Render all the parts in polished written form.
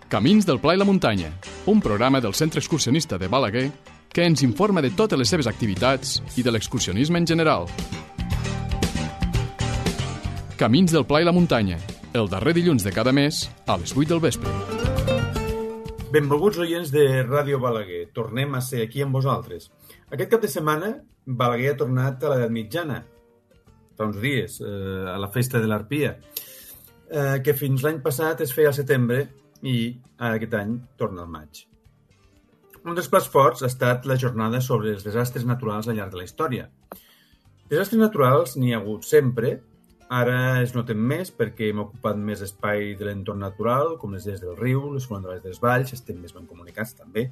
Camins del Pla i la Muntanya, un programa del Centre Excursionista de Balaguer que ens informa de totes les seves activitats i de l'excursionisme en general. Camins del Pla i la Muntanya, el darrer dilluns de cada mes a les 8 del vespre. Benvolguts oients de Ràdio Balaguer, tornem a ser aquí amb vosaltres. Aquest cap de setmana, Balaguer ha tornat a l'edat mitjana, fa uns dies, a la festa de l'Arpia, que fins l'any passat es feia al setembre i aquest any torna al maig. Un dels plats forts ha estat la jornada sobre els desastres naturals al llarg de la història. Desastres naturals n'hi ha hagut sempre, ara es noten més perquè hem ocupat més espai de l'entorn natural, com les llers del riu, les fondalars dels valls, estem més ben comunicats també.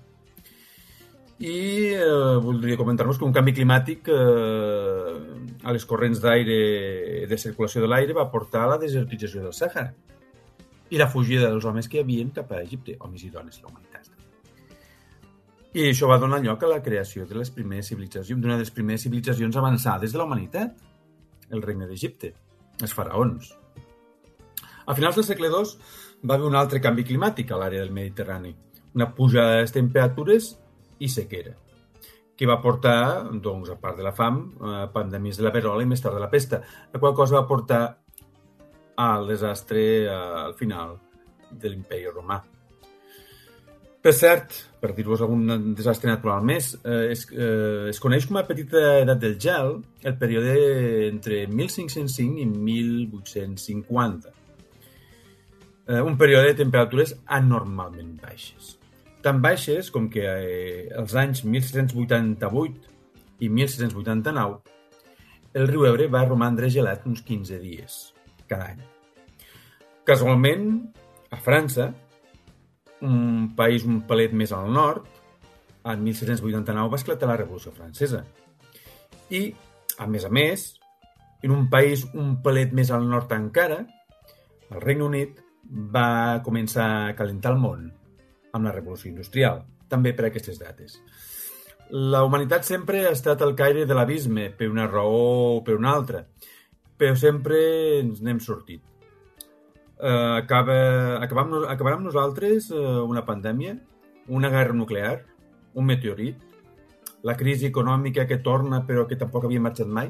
I voldria comentar-vos que un canvi climàtic a les corrents d'aire, de circulació de l'aire, va portar a la desertització del Sàhara i la fugida dels homes que hi havia cap a Egipte, homes i dones, la humanitat. I això va donar lloc a la creació de les primeres civilitzacions, d'una de les primeres civilitzacions avançades de la humanitat, el regne d'Egipte, els faraons. A finals del segle II va haver un altre canvi climàtic a l'àrea del Mediterrani, una pujada de les temperatures i sequera, que va portar, doncs, a part de la fam, pandèmies de la verola i més tard de la pesta, la qual cosa va portar al desastre al final de l'Imperi Romà. Per cert, per dir-vos algun desastre natural més, es coneix com a petita edat del gel el període entre 1505 i 1850. Un període de temperatures anormalment baixes. Tan baixes com que als anys 1688 i 1689 el riu Ebre va romandre gelat uns 15 dies cada any. Casualment, a França, un país un pelet més al nord, en 1789 va esclatar la Revolució Francesa. I, a més, en un país un pelet més al nord encara, el Regne Unit va començar a calentar el món amb la Revolució Industrial, també per aquestes dates. La humanitat sempre ha estat al caire de l'abisme, per una raó o per una altra, però sempre ens n'hem sortit. Acabarà amb nosaltres una pandèmia, una guerra nuclear, un meteorit, la crisi econòmica que torna però que tampoc havia marxat mai?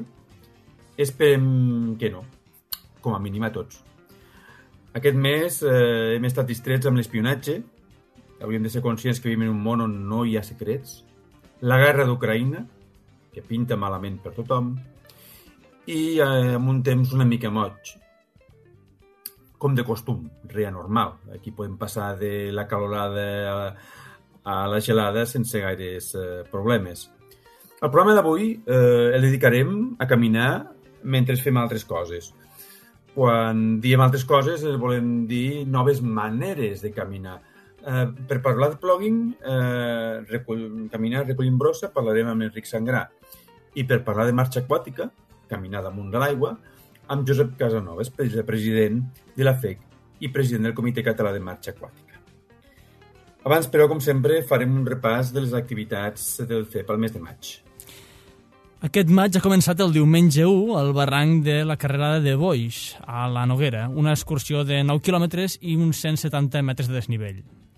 Esperem que no, com a mínim a tots. Aquest mes hem estat distrets amb l'espionatge, hauríem de ser conscients que vivim en un món on no hi ha secrets, la guerra d'Ucraïna, que pinta malament per tothom, i amb un temps una mica moig, com de costum, rea normal. Aquí podem passar de la calorada a la gelada sense gaires problemes. El programa d'avui el dedicarem a caminar mentre fem altres coses. Quan diem altres coses volem dir noves maneres de caminar. Per parlar de plogging, caminar recollint brossa, parlarem amb Enric Sangrà. I per parlar de marxa aquàtica, caminar damunt de l'aigua, amb Josep Casanovas, president de la FEC i president del Comitè Català de Marxa Aquàtica. Abans, però, com sempre, farem un repàs de les activitats del CEP al mes de maig. Aquest maig ha començat el diumenge 1 al barranc de la Carrerada de Boix, a la Noguera, una excursió de 9 quilòmetres i uns 170 metres de desnivell.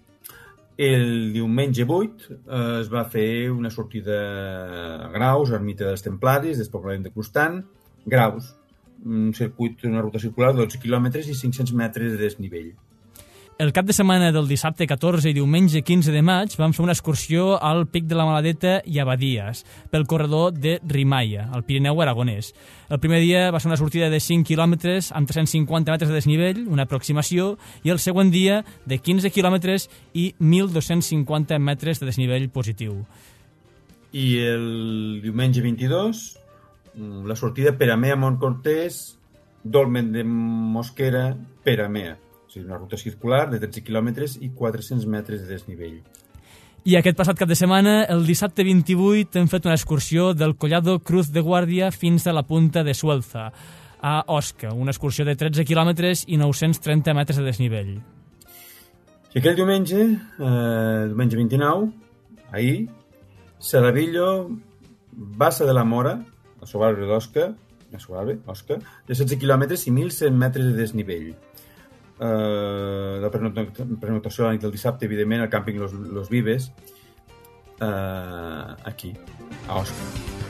El diumenge 8 es va fer una sortida a Graus, a Ermita dels Templaris, despoblament de Costant, Graus, un circuit, una ruta circular de 12 quilòmetres i 500 metres de desnivell. El cap de setmana del dissabte 14 i diumenge 15 de maig vam fer una excursió al Pic de la Maladeta i a Badies, pel corredor de Rimaia, al Pirineu aragonès. El primer dia va ser una sortida de 5 quilòmetres amb 350 metres de desnivell, una aproximació, i el següent dia de 15 quilòmetres i 1.250 metres de desnivell positiu. I el diumenge 22, la sortida Peramea-Montcortès, Dolmen de Mosquera, Peramea. O sigui, una ruta circular de 13 quilòmetres i 400 metres de desnivell. I aquest passat cap de setmana, el dissabte 28, hem fet una excursió del Collado Cruz de Guàrdia fins a la punta de Suelza, a Osca, una excursió de 13 quilòmetres i 930 metres de desnivell. I aquell diumenge, diumenge 29, ahir, Serrabillo, Bassa de la Mora, a Sobarbe d'Osca, de 16 quilòmetres i 1.100 metres de desnivell. la prenotació a la nit del dissabte, evidentment, al càmping Los Vives, aquí, a Osca.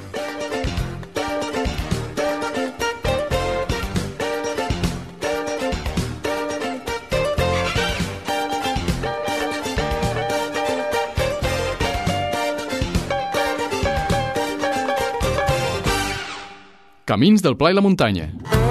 Camins del Pla i la Muntanya.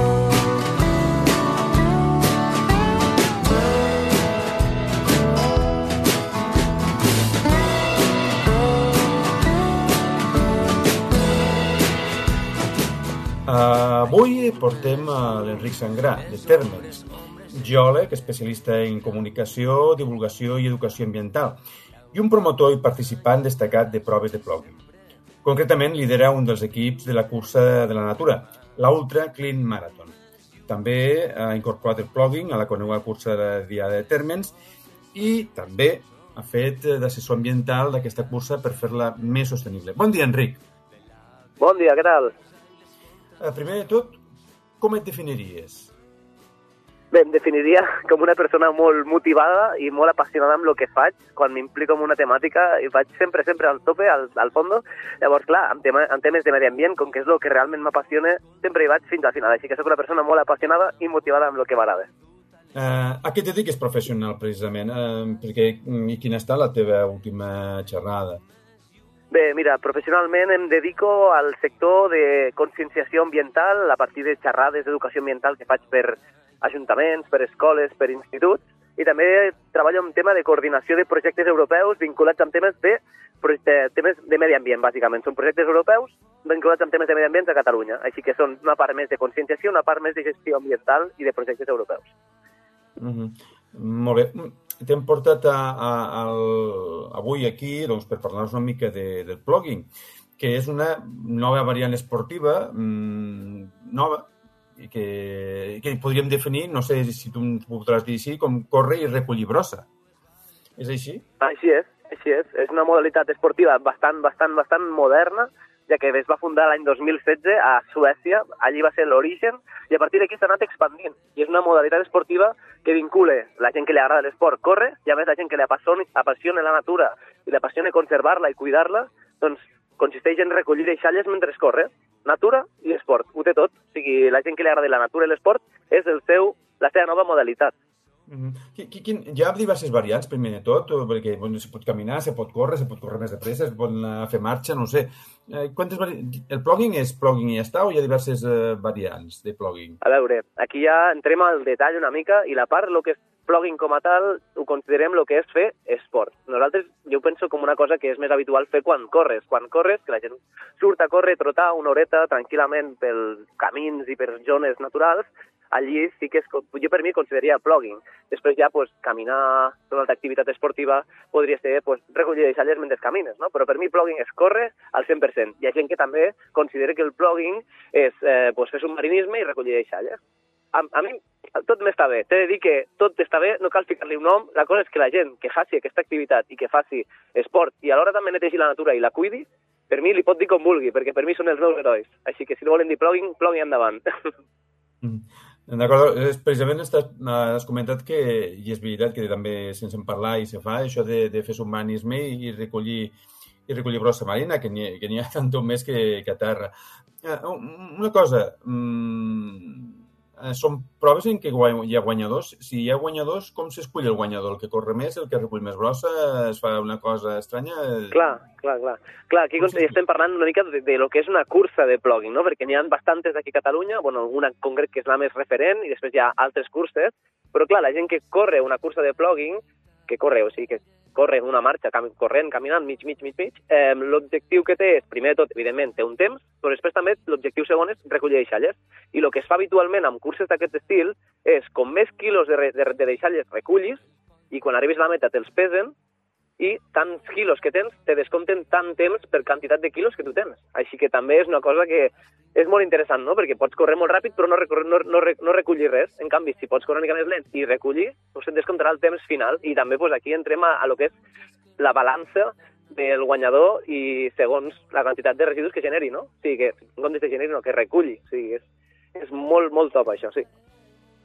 Avui portem l'Enric Sangrà, de Térmens, geòleg, especialista en comunicació, divulgació i educació ambiental, i un promotor i participant destacat de proves de plogging. Concretament, lidera un dels equips de la cursa de la natura, l'Ultra Clean Marathon. També ha incorporat el plogging a la coneguda cursa de Diada de Térmens i també ha fet d'assessor ambiental d'aquesta cursa per fer-la més sostenible. Bon dia, Enric. Bon dia, què tal? Primer de tot, com et definiries? Bé, em definiria com una persona molt motivada i molt apassionada amb el que faig. Quan m'implico en una temàtica i vaig sempre al tope, al fondo. Llavors, clar, en temes de medi ambient, com que és el que realment m'apassiona, sempre hi vaig fins al final. Així que soc una persona molt apassionada i motivada amb el que m'agrada. A què et dediques professional, precisament? I quina ha estat la teva última xerrada? Bé, mira, professionalment em dedico al sector de conscienciació ambiental a partir de xerrades d'educació ambiental que faig per ajuntaments, per escoles, per instituts, i també treballo en tema de coordinació de projectes europeus vinculats amb temes de medi ambient, bàsicament. Són projectes europeus vinculats amb temes de medi ambient a Catalunya. Així que són una part més de conscienciació, una part més de gestió ambiental i de projectes europeus. Molt bé. T'hem portat avui aquí per parlar-nos una mica del plogging, que és una nova variant esportiva, nova, i que podríem definir, no sé si tu ens podràs dir així, com córrer i recollir brossa. És així? Així és. És una modalitat esportiva bastant moderna, ja que es va fundar l'any 2016 a Suècia, allí va ser l'origen, i a partir d'aquí s'ha anat expandint. I és una modalitat esportiva que vincula la gent que li agrada l'esport, córrer, i a més la gent que li apassiona la natura i li apassiona conservar-la i cuidar-la, doncs consisteix en recollir deixalles mentre es corre. Natura i esport, ho té tot. O sigui, la gent que li agrada la natura i l'esport és la seva nova modalitat. Hi ha diverses variants, primer de tot, perquè se pot caminar, se pot córrer més de pressa, es pot anar a fer marxa, no sé. El plogging és plogging i ja està, o hi ha diverses variants de plogging? A veure, aquí ja entrem al detall una mica, i la part, el que és plogging com a tal, ho considerem el que és fer esport. Nosaltres, jo penso com una cosa que és més habitual fer quan corres. Quan corres, que la gent surt a córrer, trotar una horeta tranquil·lament pels camins i per zones naturals, allí sí que jo per mi consideraria plogging. Després ja caminar, una altra activitat esportiva, podria ser recollir deixalles mentre camines, no? Però per mi plogging és córrer al 100%. Hi ha gent que també considera que el plogging és fer submarinisme i recollir deixalles. A mi tot m'està bé. T'he de dir que tot està bé, no cal ficar-li un nom. La cosa és que la gent que faci aquesta activitat i que faci esport i alhora també netegi la natura i la cuidi, per mi li pot dir com vulgui, perquè per mi són els meus herois. Així que si no volen dir plogging, plogging endavant. D'acord, precisament has comentat que, i és veritat que també sense parlar i se fa, això de fer submarinisme i recollir brossa marina, que n'hi ha tant o més que a terra. Una cosa, són proves en què hi ha guanyadors. Si hi ha guanyadors, com s'escull el guanyador? El que corre més, el que recull més brossa, es fa una cosa estranya? Clar, aquí estem parlant una mica de lo que és una cursa de plogging, no? Perquè n'hi ha bastantes aquí a Catalunya, una en concret que és la més referent, i després hi ha altres curses, però clar, la gent que corre una cursa de plogging, que corre una marxa, corrent, caminant, mig, l'objectiu que té és, primer de tot, evidentment, té un temps, però després també l'objectiu segon és recollir deixalles. I el que es fa habitualment amb curses d'aquest estil és, com més quilos de deixalles recullis, i quan arribis a la meta te'ls pesen, i tants quilos que tens te descompten tant temps per quantitat de quilos que tu tens. Així que també és una cosa que és molt interessant, no? Perquè pots córrer molt ràpid però no recollir res. En canvi, si pots córrer una mica més lent i recollir, doncs et descomptarà el temps final. I també aquí entrem a lo que és la balança del guanyador i segons la quantitat de residus que generi, no? O sigui, que en comptes de generi, no, que reculli. O sigui, és molt, molt top això, sí.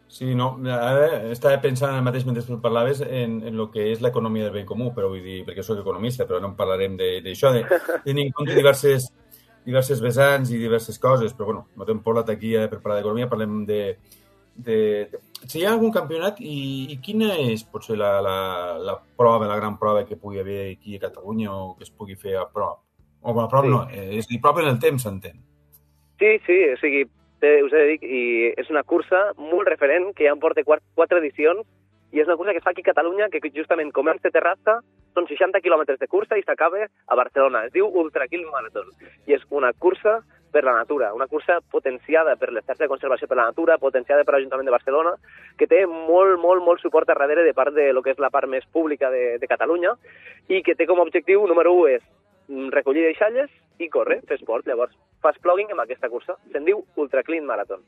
Sí, no, ara estava pensant ara mateix mentre tu parlaves en el que és l'economia del bé comú, però vull dir, perquè soc economista, però no en parlarem d'això, de tenir en compte diverses vessants i diverses coses, però bueno, no t'hem parlat aquí per parlar d'economia, parlem si hi ha algun campionat i quina és potser la prova, la gran prova que pugui haver aquí a Catalunya o que es pugui fer a prop? O a prop no, és a dir, prop en el temps, s'entén. Sí, o sigui, us he de dir, i és una cursa molt referent, que ja en porta 4 edicions, i és una cursa que es fa aquí a Catalunya, que justament comença a Terrassa, són 60 quilòmetres de cursa i s'acaba a Barcelona. Es diu Ultra Clean Marathon, i és una cursa per la natura, una cursa potenciada per la xarxa de conservació per la natura, potenciada per l'Ajuntament de Barcelona, que té molt suport a darrere de part de lo que és la part més pública de Catalunya, i que té com a objectiu, número 1, és recollir deixalles i córrer, fer esport. Llavors, fas plogging amb aquesta cursa. Se'n diu Ultra Clean Marathon.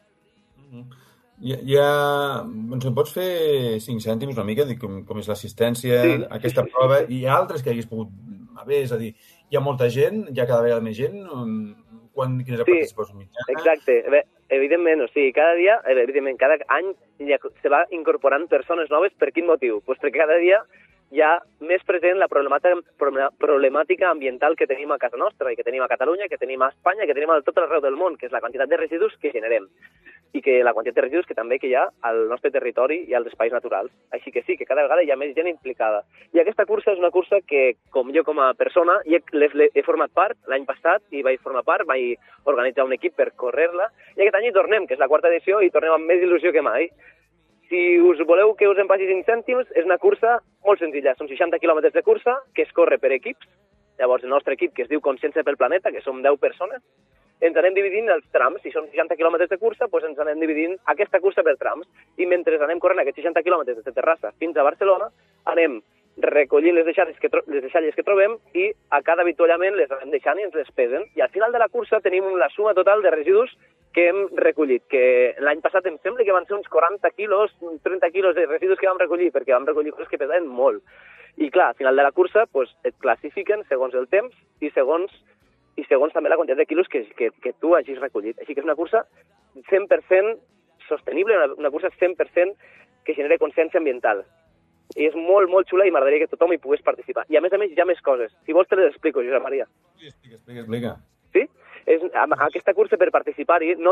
Doncs em pots fer 5 cèntims una mica, com és l'assistència a aquesta prova, i altres que hagués pogut haver, és a dir, hi ha molta gent, hi ha cada vegada més gent, quina és la participació mitjana? Exacte, evidentment, o sigui, cada dia, evidentment, cada any se va incorporant persones noves. Per quin motiu? Pues perquè cada dia hi ha més present la problemàtica ambiental que tenim a casa nostra i que tenim a Catalunya, que tenim a Espanya, que tenim a tot arreu del món, que és la quantitat de residus que generem i que la quantitat de residus que també que hi ha al nostre territori i als espais naturals. Així que sí, que cada vegada hi ha més gent implicada. I aquesta cursa és una cursa que, com jo com a persona, he format part l'any passat i vaig formar part, vaig organitzar un equip per córrer-la, i aquest any hi tornem, que és la 4ª edició, i tornem amb més il·lusió que mai. Si us voleu que us en passi 5 cèntims, és una cursa molt senzilla. Són 60 quilòmetres de cursa que es corre per equips. Llavors, el nostre equip, que es diu Consciència pel Planeta, que som 10 persones, ens anem dividint els trams. Si són 60 quilòmetres de cursa, doncs ens anem dividint aquesta cursa per trams. I mentre anem corrent aquests 60 quilòmetres des de Terrassa fins a Barcelona, anem recollint les deixalles que trobem i a cada avituallament les anem deixant i ens les pesen. I al final de la cursa tenim la suma total de residus que hem recollit, que l'any passat em sembla que van ser uns 40 quilos, 30 quilos de residus que vam recollir, perquè vam recollir coses que pesaven molt. I clar, al final de la cursa doncs, et classifiquen segons el temps i segons també la quantitat de quilos que tu hagis recollit. Així que és una cursa 100% sostenible, una cursa 100% que genera consciència ambiental. I és molt xula i m'agradaria que tothom hi pogués participar. I a més hi ha més coses. Si vols te les explico, Josep Maria. Sí, explica. Sí? Aquesta cursa, per participar-hi, no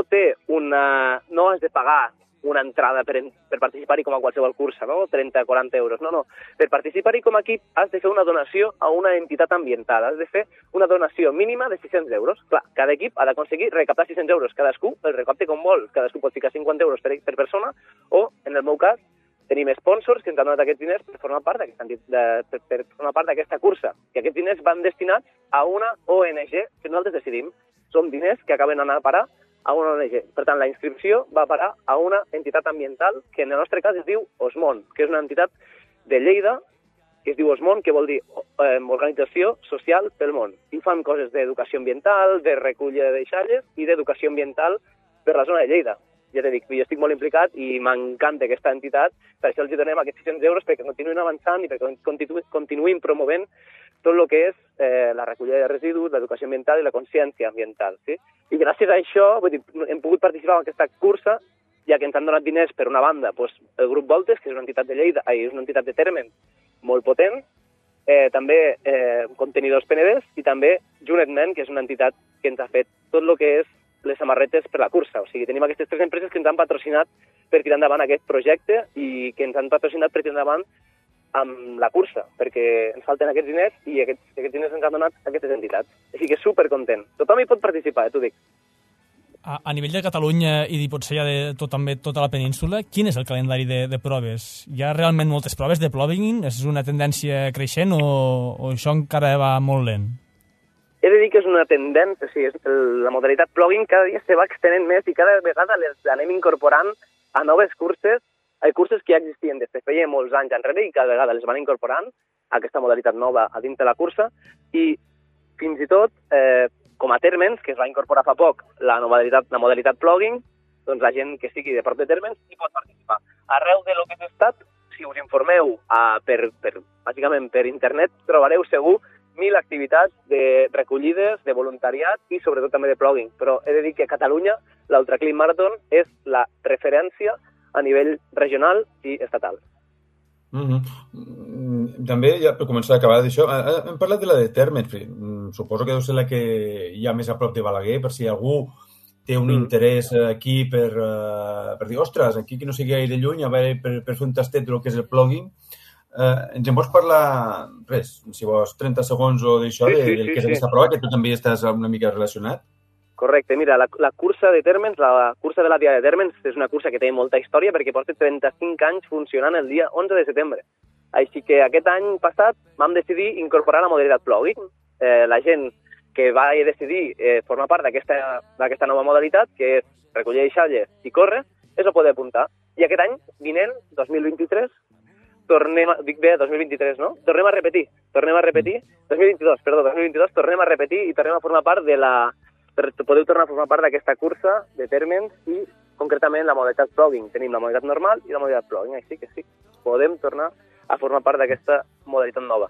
has de pagar una entrada per participar-hi com a qualsevol cursa, no? 30, 40 euros. No. Per participar-hi com a equip has de fer una donació a una entitat ambiental. Has de fer una donació mínima de 600 euros. Clar, cada equip ha d'aconseguir recaptar 600 euros. Cadascú el recapte com vol. Cadascú pot ficar 50 euros per persona o, en el meu cas, tenim sponsors que ens han donat aquests diners per formar part d'aquesta cursa. I aquests diners van destinats a una ONG que nosaltres decidim. Són diners que acaben anant a parar a una ONG. Per tant, la inscripció va parar a una entitat ambiental que en el nostre cas es diu Osmon, que és una entitat de Lleida que es diu Osmon, que vol dir Organització Social pel Món. I fan coses d'educació ambiental, de recollida de deixalles i d'educació ambiental per la zona de Lleida. Ja t'he dit, jo estic molt implicat i m'encanta aquesta entitat, per això els donem aquests 600 euros perquè continuïn avançant i perquè continuïn promovent tot el que és la recollida de residus, l'educació ambiental i la consciència ambiental. Sí? I gràcies a això hem pogut participar en aquesta cursa, ja que ens han donat diners per una banda, doncs, el grup Voltes, que és una entitat de Lleida, és una entitat de Térmens molt potent, també Contenidors Penedès i també Junetment, que és una entitat que ens ha fet tot el que és les samarretes per la cursa. O sigui, tenim aquestes 3 empreses que ens han patrocinat per tirar endavant aquest projecte i que ens han patrocinat per tirar endavant amb la cursa, perquè ens falten aquests diners i aquests diners ens han donat aquestes entitats. Així que supercontent. Tothom hi pot participar, t'ho dic. A nivell de Catalunya i potser ja de també tota la península, quin és el calendari de proves? Hi ha realment moltes proves de plogging? És una tendència creixent o això encara va molt lent? He de dir que és una tendència, o sigui, la modalitat plogging cada dia se va extenent més i cada vegada les anem incorporant a noves curses, a curses que ja existien des de feia molts anys enrere i cada vegada les van incorporant a aquesta modalitat nova a dins de la cursa i fins i tot, com a Térmens, que es va incorporar fa poc la modalitat plogging, doncs la gent que estigui de prop de Térmens hi pot participar. Arreu de lo que és estat, si us informeu bàsicament per internet, trobareu segur 1.000 activitats de recollides, de voluntariat i sobretot també de plogging. Però he de dir que a Catalunya l'Ultra Clean Marathon és la referència a nivell regional i estatal. També, ja per començar a acabar d'això, hem parlat de la de Térmens. Suposo que deu ser la que hi ha més a prop de Balaguer, per si algú té un interès aquí per dir, ostres, aquí que no sigui gaire lluny, a veure, per fer un tastet del que és el plugin. Ens en vols parlar, res, si vols 30 segons o d'això, del que és aquesta prova, que tu també estàs una mica relacionat? Correcte, mira, la cursa de Térmens, la cursa de la Diada de Térmens, és una cursa que té molta història perquè porta 35 anys funcionant el dia 11 de setembre. Així que aquest any passat vam decidir incorporar la modalitat plugin. La gent que va decidir formar part d'aquesta nova modalitat, que és recollir deixalles i córrer, es va poder apuntar. I aquest any, vinent, 2023, 2023, no? Tornem a repetir, 2022, tornem a repetir i tornem a formar part podeu tornar a formar part d'aquesta cursa de Térmens i concretament la modalitat plugin. Tenim la modalitat normal i la modalitat plugin, així que sí, podem tornar a formar part d'aquesta modalitat nova.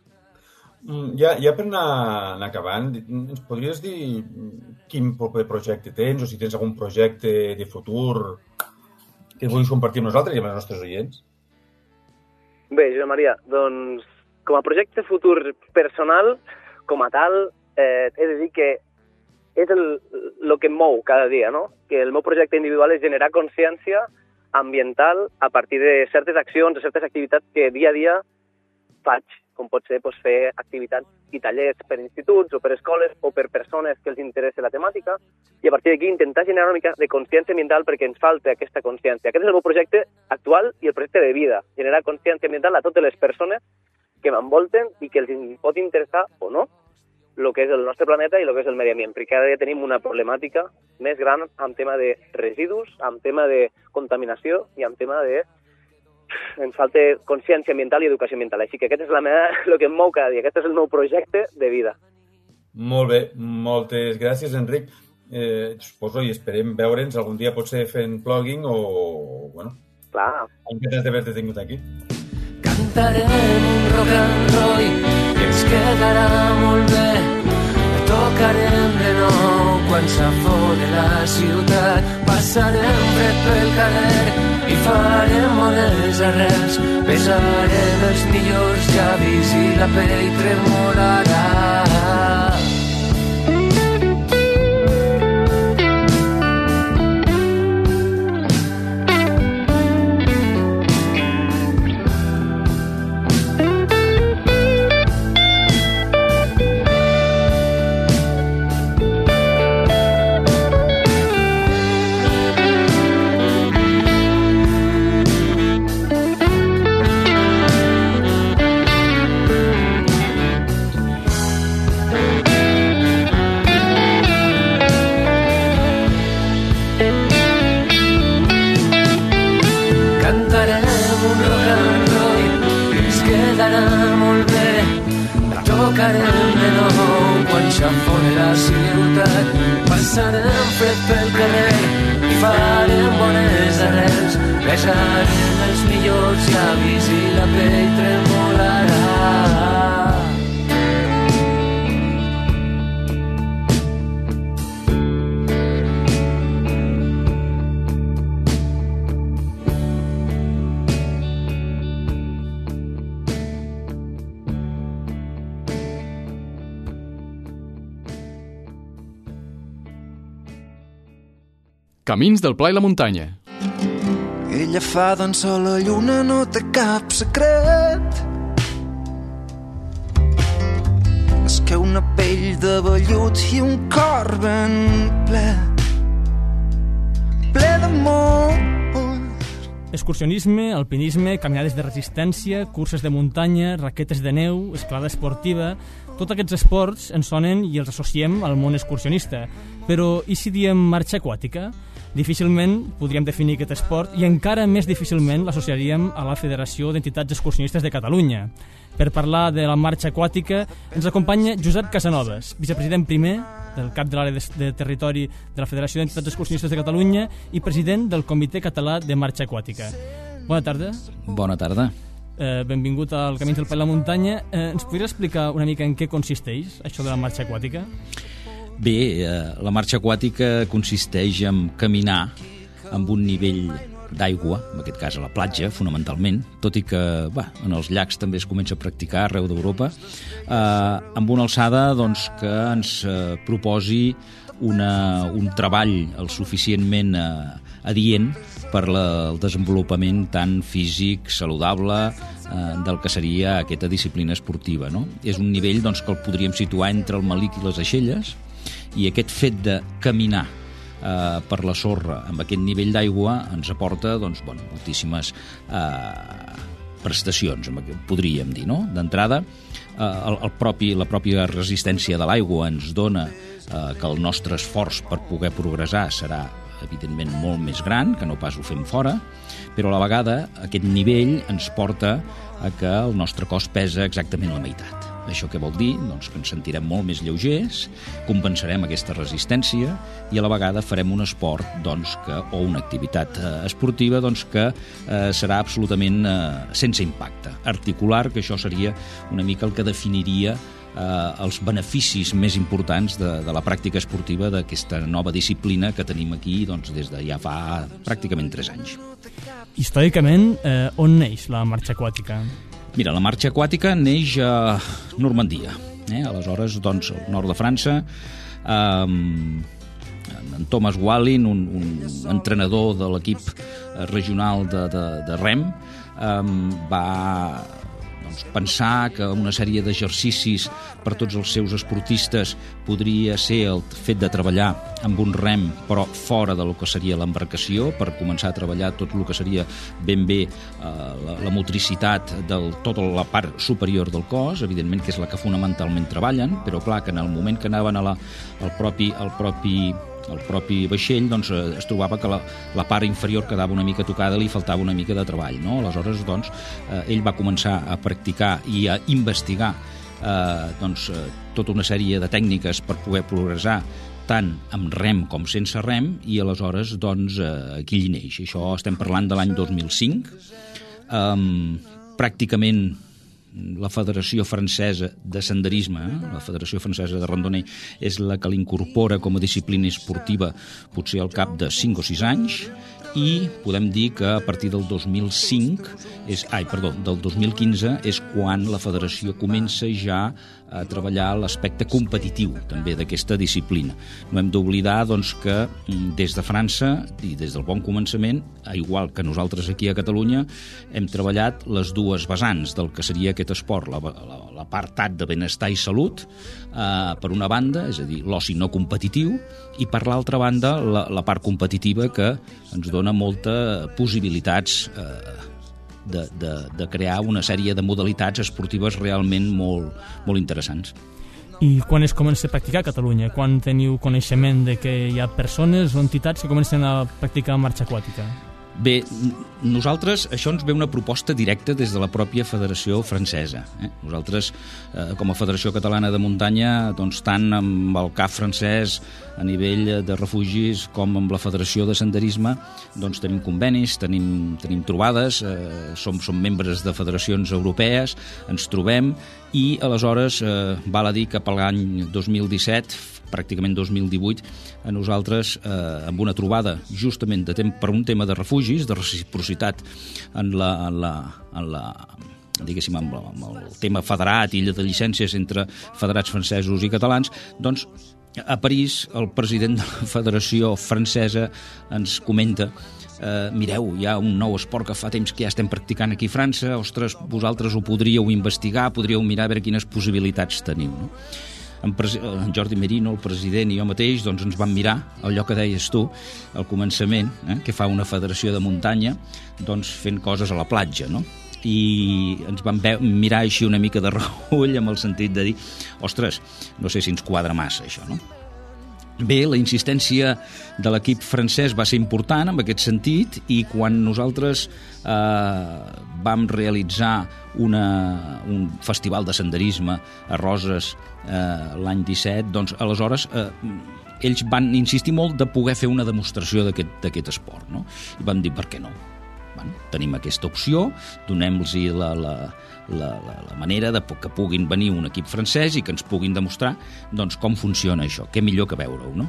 Ja per anar acabant, ens podries dir quin projecte tens o si tens algun projecte de futur que vulguis compartir amb nosaltres i amb els nostres oients? Bé, Josep Maria, doncs com a projecte futur personal, com a tal, he de dir que és el que em mou cada dia, no? Que el meu projecte individual és generar consciència ambiental a partir de certes accions, de certes activitats que dia a dia faig, com pot ser fer activitats i tallers per instituts o per escoles o per persones que els interessa la temàtica i a partir d'aquí intentar generar una mica de consciència ambiental perquè ens falta aquesta consciència. Aquest és el meu projecte actual i el projecte de vida, generar consciència ambiental a totes les persones que m'envolten i que els pot interessar o no el que és el nostre planeta i el que és el medi ambient, perquè cada dia tenim una problemàtica més gran amb tema de residus, amb tema de contaminació i amb tema de ens falta consciència ambiental i educació ambiental. Així que aquest és el que em mou cada dia. Aquest és el meu projecte de vida. Molt bé. Moltes gràcies, Enric. Suposo i esperem veure'ns algun dia potser fent plugin o, bueno, clar. Encantats d'haver-te tingut aquí. Cantarem un rock and roll i ens quedarà molt bé. Tocarem de nou quan s'afore la ciutat. Passarem fred pel carrer i farem bones arrels. Besarem els millors llavis i la pell tremolarà. Tocarem de nou quan s'afone la ciutat. Passarem fred pel carrer i farem bones arrels. Besarem els millors llavis i la pell tremolarà. Camins del Pla i la Muntanya. Ella fa d'ençà la lluna, no té cap secret. És que una pell de vellut i un cor ben ple d'amor. Excursionisme, alpinisme, caminades de resistència, curses de muntanya, raquetes de neu, escalada esportiva... Tots aquests esports ens sonen i els associem al món excursionista. Però i si diem marxa aquàtica? Difícilment podríem definir aquest esport i encara més difícilment l'associaríem a la Federació d'Entitats Excursionistes de Catalunya. Per parlar de la marxa aquàtica ens acompanya Josep Casanovas, vicepresident primer del cap de l'àrea de territori de la Federació d'Entitats Excursionistes de Catalunya i president del Comitè Català de Marxa Aquàtica. Bona tarda. Bona tarda. Benvingut al Camins del Pla i la Muntanya. Ens podries explicar una mica en què consisteix això de la marxa aquàtica? Bé, la marxa aquàtica consisteix en caminar amb un nivell d'aigua, en aquest cas a la platja, fonamentalment, tot i que en els llacs també es comença a practicar arreu d'Europa, amb una alçada doncs, que ens proposi un treball el suficientment adient per el desenvolupament tan físic, saludable, del que seria aquesta disciplina esportiva. No? És un nivell doncs, que el podríem situar entre el Malic i les Aixelles, i aquest fet de caminar per la sorra amb aquest nivell d'aigua ens aporta doncs, moltíssimes prestacions, podríem dir. No? D'entrada, la pròpia resistència de l'aigua ens dona que el nostre esforç per poder progressar serà evidentment molt més gran, que no pas ho fem fora, però a la vegada aquest nivell ens porta a que el nostre cos pesa exactament la meitat. Això què vol dir? Doncs que ens sentirem molt més lleugers, compensarem aquesta resistència i a la vegada farem un esport o una activitat esportiva que serà absolutament sense impacte articular, que això seria una mica el que definiria els beneficis més importants de la pràctica esportiva d'aquesta nova disciplina que tenim aquí des de ja fa pràcticament 3 anys. Històricament, on neix la marxa aquàtica? Mira, la marxa aquàtica neix a Normandia. Aleshores, al nord de França, en Thomas Wallin, un entrenador de l'equip regional de rem, va pensar que una sèrie d'exercicis per tots els seus esportistes podria ser el fet de treballar amb un rem però fora del que seria l'embarcació, per començar a treballar tot el que seria ben bé la motricitat de tota la part superior del cos, evidentment que és la que fonamentalment treballen, però clar que en el moment que anaven al propi vaixell es trobava que la part inferior quedava una mica tocada, li faltava una mica de treball, no? Aleshores ell va començar a practicar i a investigar tota una sèrie de tècniques per poder progressar tant amb rem com sense rem, i aleshores aquí hi neix. Això estem parlant de l'any 2005. Pràcticament la Federació Francesa de Senderisme, la Federació Francesa de Randonnée, és la que l'incorpora com a disciplina esportiva potser al cap de 5 o 6 anys, i podem dir que a partir del 2015 és quan la federació comença ja a treballar l'aspecte competitiu també d'aquesta disciplina. No hem d'oblidar que des de França i des del bon començament, igual que nosaltres aquí a Catalunya, hem treballat les dues vessants del que seria aquest esport, l'apartat de benestar i salut per una banda, és a dir, l'oci no competitiu, i per l'altra banda la part competitiva, que ens dona moltes possibilitats de crear una sèrie de modalitats esportives realment molt interessants. I quan es comença a practicar a Catalunya? Quan teniu coneixement de que hi ha persones o entitats que comencen a practicar marxa aquàtica? Bé, nosaltres, això ens ve una proposta directa des de la pròpia Federació Francesa. Nosaltres, com a Federació Catalana de Muntanya, tant amb el CAF francès a nivell de refugis com amb la Federació de Senderisme, tenim convenis, tenim trobades, som membres de federacions europees, ens trobem, i aleshores val a dir que per l'any 2017, pràcticament 2018, a nosaltres, amb una trobada justament per un tema de refugis, de reciprocitat amb el tema federat i de llicències entre federats francesos i catalans, a París el president de la Federació Francesa ens comenta: mireu, hi ha un nou esport que fa temps que ja estem practicant aquí a França, ostres, vosaltres ho podríeu investigar, podríeu mirar a veure quines possibilitats teniu, no? En Jordi Merino, el president, i jo mateix ens vam mirar allò que deies tu al començament, que fa una federació de muntanya fent coses a la platja, no? I ens vam mirar així una mica de reüll, amb el sentit de dir: ostres, no sé si ens quadra massa això, no? Bé, la insistència de l'equip francès va ser important en aquest sentit, i quan nosaltres vam realitzar un festival de senderisme a Roses l'any 17, aleshores ells van insistir molt de poder fer una demostració d'aquest esport, no? I van dir: per què no? Tenim aquesta opció, donem-los la manera que puguin venir un equip francès i que ens puguin demostrar com funciona això, què millor que veure-ho, no?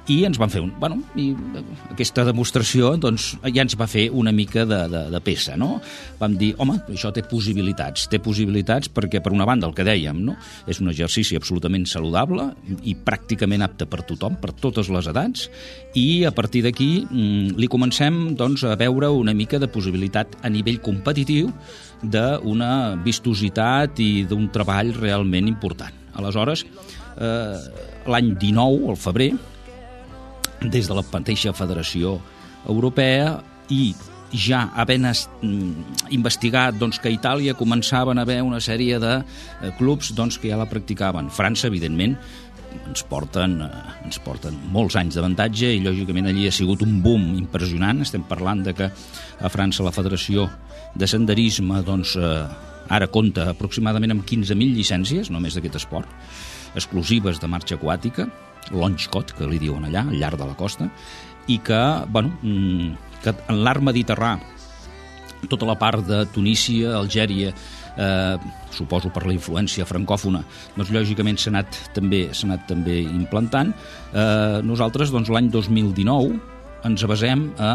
i ens van fer aquesta demostració doncs, ja ens va fer una mica de peça, no? Vam dir, home, això té possibilitats perquè, per una banda, el que dèiem, no? És un exercici absolutament saludable i pràcticament apte per tothom, per totes les edats, i a partir d'aquí li comencem doncs, a veure una mica de possibilitat a nivell competitiu d'una vistositat i d'un treball realment important. Aleshores, l'any 19, al febrer, des de la mateixa Federació Europea i ja havent investigat doncs, que a Itàlia començaven a haver una sèrie de clubs doncs, que ja la practicaven. França, evidentment, ens porten molts anys d'avantatge i, lògicament, allí ha sigut un boom impressionant. Estem parlant de que a França la Federació de Senderisme doncs, ara compta aproximadament amb 15.000 llicències, només d'aquest esport, exclusives de marxa aquàtica, Longcot, que li diuen allà, al llarg de la costa, i que, que en l'arc mediterrà, tota la part de Tunísia, Algèria, suposo per la influència francòfona, doncs lògicament s'ha anat també implantant. Nosaltres, doncs, l'any 2019 ens basem a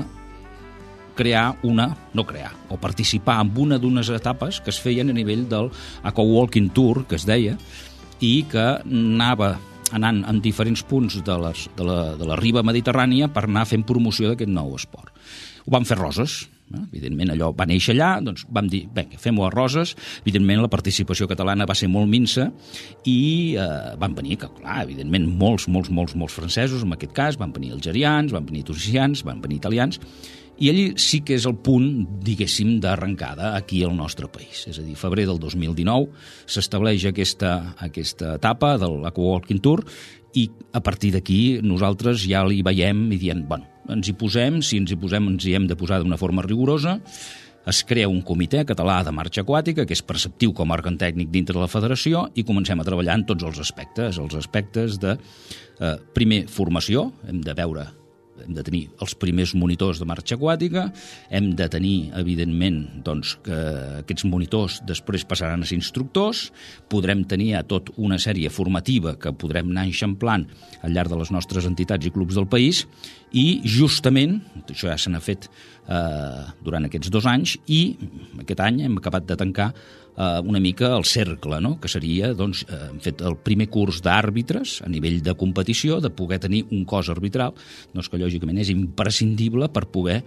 participar en una d'unes etapes que es feien a nivell del Aqua Walking Tour, que es deia, i que anava anant en diferents punts de la riba mediterrània per anar fent promoció d'aquest nou esport. Ho vam fer a Roses, evidentment allò va néixer allà, doncs vam dir, vinga, fem-ho a Roses. Evidentment la participació catalana va ser molt minsa i van venir, clar, evidentment molts francesos, en aquest cas, van venir algerians, van venir tunisians, van venir italians, i allí sí que és el punt, diguéssim, d'arrencada aquí al nostre país. És a dir, febrer del 2019 s'estableix aquesta etapa de l'Aqua Walking Tour i a partir d'aquí nosaltres ja li veiem i diem, bueno, ens hi posem, si ens hi posem ens hi hem de posar d'una forma rigorosa. Es crea un comitè català de marxa aquàtica que és preceptiu com a òrgan tècnic dintre de la federació i comencem a treballar en tots els aspectes de, primer, formació. Hem de tenir els primers monitors de marxa aquàtica, hem de tenir, evidentment, doncs, que aquests monitors després passaran a ser instructors, podrem tenir tot una sèrie formativa que podrem anar eixamplant al llarg de les nostres entitats i clubs del país i, justament, això ja se n'ha fet durant aquests 2 anys i aquest any hem acabat de tancar una mica el cercle, no? Que seria, doncs, hem fet el primer curs d'àrbitres a nivell de competició, de poder tenir un cos arbitral, doncs que lògicament és imprescindible per poder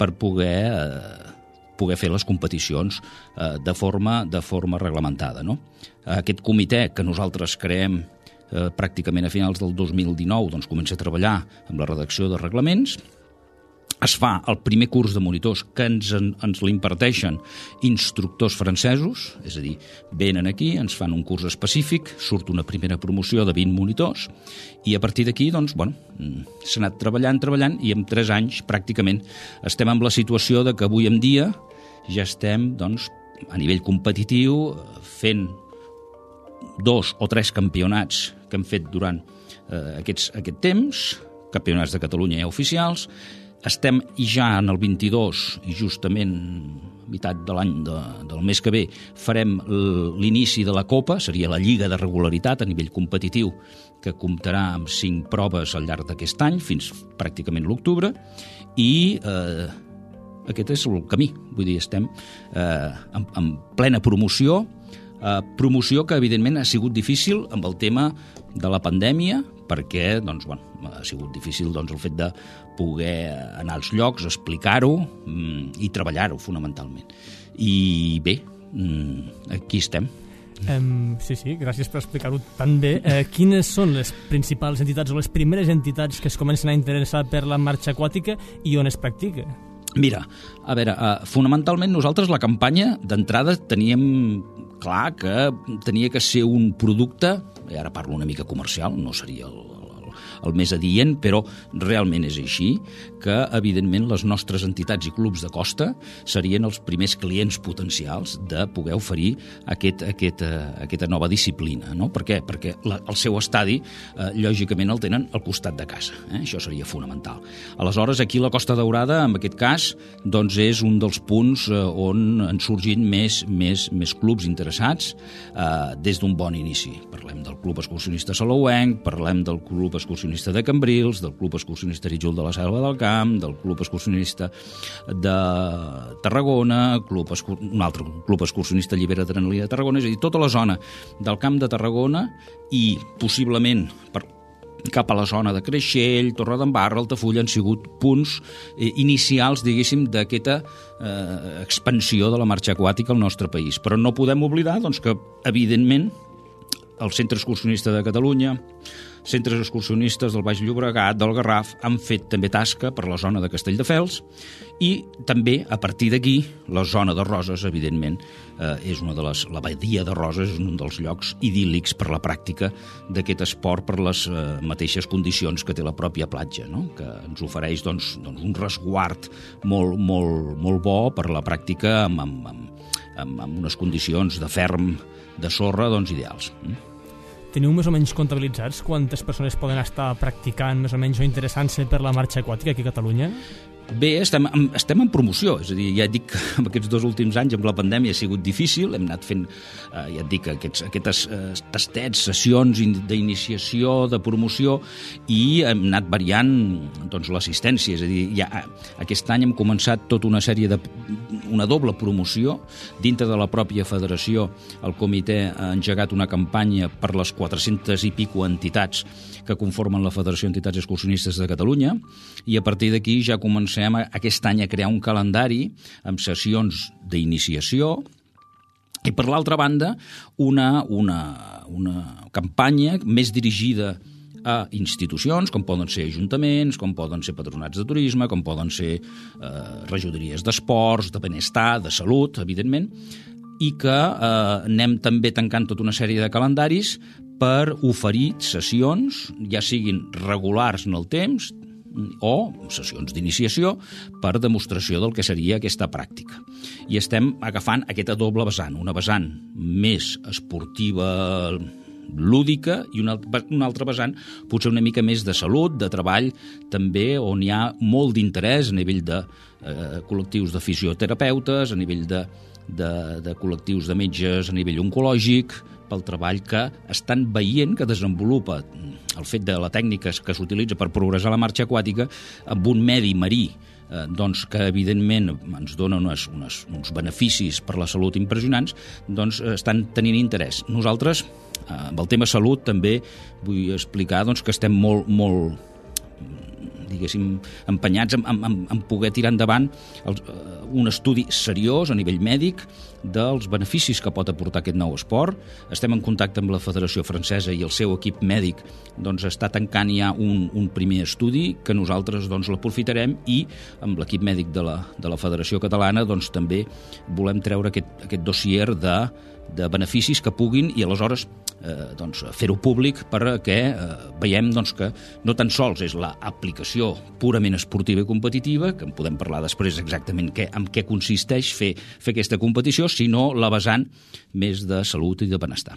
fer les competicions de forma reglamentada, no? Aquest comitè que nosaltres creem pràcticament a finals del 2019 doncs comença a treballar amb la redacció de reglaments. Es fa el primer curs de monitors que ens l'imparteixen instructors francesos, és a dir, venen aquí, ens fan un curs específic, surt una primera promoció de 20 monitors i a partir d'aquí, doncs, bueno, s'ha anat treballant i en 3 anys pràcticament estem en la situació de que avui en dia ja estem, doncs, a nivell competitiu fent 2 o 3 campionats que hem fet durant aquest temps, campionats de Catalunya ja oficials. Estem ja en el 22 i justament a meitat de l'any del mes que ve farem l'inici de la Copa, seria la Lliga de Regularitat a nivell competitiu que comptarà amb 5 proves al llarg d'aquest any fins pràcticament l'octubre i aquest és el camí, vull dir, estem en plena promoció que evidentment ha sigut difícil amb el tema de la pandèmia perquè doncs, bueno, ha sigut difícil doncs, el fet de poder anar als llocs, explicar-ho i treballar-ho fonamentalment. I bé, aquí estem. Sí, gràcies per explicar-ho tan bé. Quines són les principals entitats o les primeres entitats que es comencen a interessar per la marxa aquàtica i on es practica? Mira, a veure, fonamentalment nosaltres la campanya d'entrada teníem clar que tenia que ser un producte, i ara parlo una mica comercial, no seria el més adient, però realment és així, que evidentment les nostres entitats i clubs de costa serien els primers clients potencials de poder oferir aquesta nova disciplina. No? Per què? Perquè el seu estadi, lògicament, el tenen al costat de casa. Això seria fonamental. Aleshores, aquí la Costa Daurada, en aquest cas, doncs és un dels punts on han sorgit més clubs interessats des d'un bon inici. Parlem del Club Excursionista Salouenc, parlem del Club Excursionista Excursionista de Cambrils, del Club Excursionista Ritjul de la Selva del Camp, del Club Excursionista de Tarragona, un altre Club Excursionista Llibera Adrenalina de Tarragona, és a dir, tota la zona del Camp de Tarragona i possiblement cap a la zona de Creixell, Torredembarra, Altafulla, han sigut punts inicials, diguéssim, d'aquesta expansió de la marxa aquàtica al nostre país. Però no podem oblidar doncs, que, evidentment, el Centre Excursionista de Catalunya, centres excursionistes del Baix Llobregat, del Garraf, han fet també tasca per la zona de Castelldefels i també, a partir d'aquí, la zona de Roses, evidentment, és una de la badia de Roses és un dels llocs idíl·lics per la pràctica d'aquest esport per les mateixes condicions que té la pròpia platja, no? Que ens ofereix doncs, un resguard molt bo per la pràctica amb unes condicions de ferm, de sorra, doncs, ideals. Teniu més o menys comptabilitzats quantes persones poden estar practicant més o menys o interessant-se per la marxa aquàtica aquí a Catalunya? Bé, estem en promoció, és a dir, ja et dic que en aquests 2 últims anys amb la pandèmia ha sigut difícil, hem anat fent, ja et dic, aquestes tastets, sessions d'iniciació, de promoció, i hem anat variant doncs, l'assistència, és a dir, ja aquest any hem començat tota una sèrie una doble promoció. Dintre de la pròpia federació, el comitè ha engegat una campanya per les 400 i pico entitats que conformen la Federació d'Entitats Excursionistes de Catalunya, i a partir d'aquí ja comencem aquest any a crear un calendari amb sessions d'iniciació i, per l'altra banda, una campanya més dirigida a institucions, com poden ser ajuntaments, com poden ser patronats de turisme, com poden ser regidories d'esports, de benestar, de salut, evidentment, i que anem també tancant tota una sèrie de calendaris per oferir sessions, ja siguin regulars en el temps o sessions d'iniciació per demostració del que seria aquesta pràctica. I estem agafant aquesta doble vessant, una vessant més esportiva, lúdica, i una altra vessant potser una mica més de salut, de treball, també on hi ha molt d'interès a nivell de col·lectius de fisioterapeutes, a nivell de col·lectius de metges, a nivell oncològic, pel treball que estan veient que desenvolupa el fet de la tècnica que s'utilitza per progressar la marxa aquàtica amb un medi marí doncs, que evidentment ens dona uns beneficis per la salut impressionants, doncs estan tenint interès. Nosaltres, amb el tema salut, també vull explicar doncs, que estem molt diguéssim, empenyats en poder tirar endavant un estudi seriós a nivell mèdic dels beneficis que pot aportar aquest nou esport. Estem en contacte amb la Federació Francesa i el seu equip mèdic doncs, està tancant ja un primer estudi que nosaltres doncs, l'aprofitarem, i amb l'equip mèdic de la Federació Catalana doncs, també volem treure aquest dossier de beneficis que puguin, i aleshores doncs, fer-ho públic perquè veiem doncs, que no tan sols és l'aplicació purament esportiva i competitiva, que en podem parlar després exactament en què consisteix fer aquesta competició, sinó la vessant més de salut i de benestar.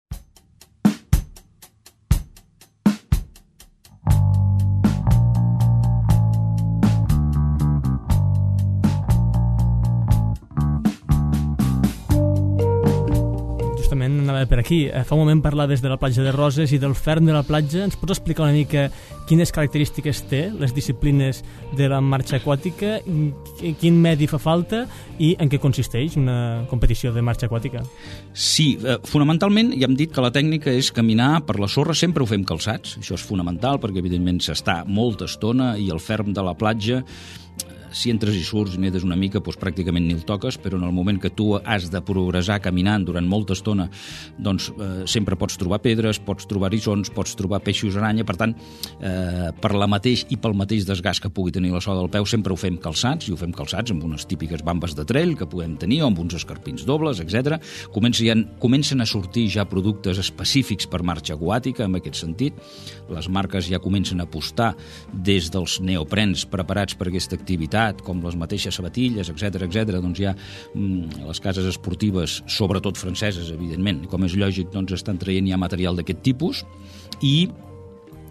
Anava per aquí. Fa un moment parlaves de la platja de Roses i del ferm de la platja. Ens pots explicar una mica quines característiques té les disciplines de la marxa aquàtica, quin medi fa falta i en què consisteix una competició de marxa aquàtica? Sí, fonamentalment ja hem dit que la tècnica és caminar per la sorra, sempre ho fem calçats, això és fonamental perquè evidentment s'està molta estona i el ferm de la platja, si entres i surts i nedes una mica, doncs pràcticament ni el toques, però en el moment que tu has de progressar caminant durant molta estona, doncs sempre pots trobar pedres, pots trobar eriçons, pots trobar peixos aranya, per tant, pel mateix desgast que pugui tenir la sola del peu, sempre ho fem calçats, i ho fem calçats amb unes típiques bambes de trail que podem tenir, o amb uns escarpins dobles, etc. Comencen a sortir ja productes específics per marxa aquàtica, en aquest sentit. Les marques ja comencen a apostar des dels neoprens preparats per aquesta activitat, com les mateixes sabatilles, etc. Doncs ja les cases esportives, sobretot franceses, evidentment, com és lògic, doncs estan traient ja material d'aquest tipus, i